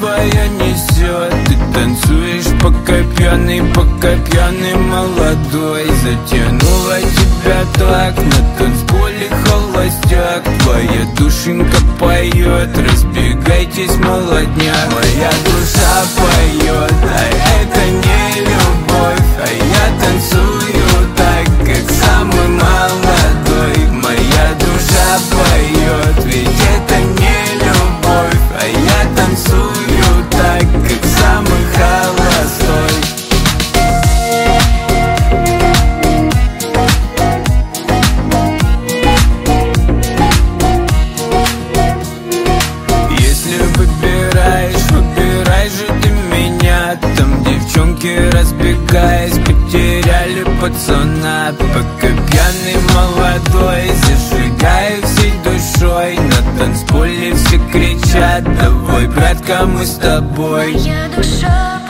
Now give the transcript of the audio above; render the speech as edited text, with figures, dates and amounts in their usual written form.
твоя несет. Ты танцуешь пока пьяный молодой. Затянула тебя так, на танцполе холостяк. Твоя душенька поет, разбегайтесь, молодня. Моя душа поет, а это не любовь. А я танцую так, как самый молодой. Моя душа поет, ведь это не любовь. А я танцую так, как самый холостой. Если выбираешь, выбирай же ты меня. Там девчонки, разбегаясь, потеряли пацана. Пока пьяный молодой, зажигаю всей душой. На танцполе все кричат: давай, братка, мы с тобой. Моя душа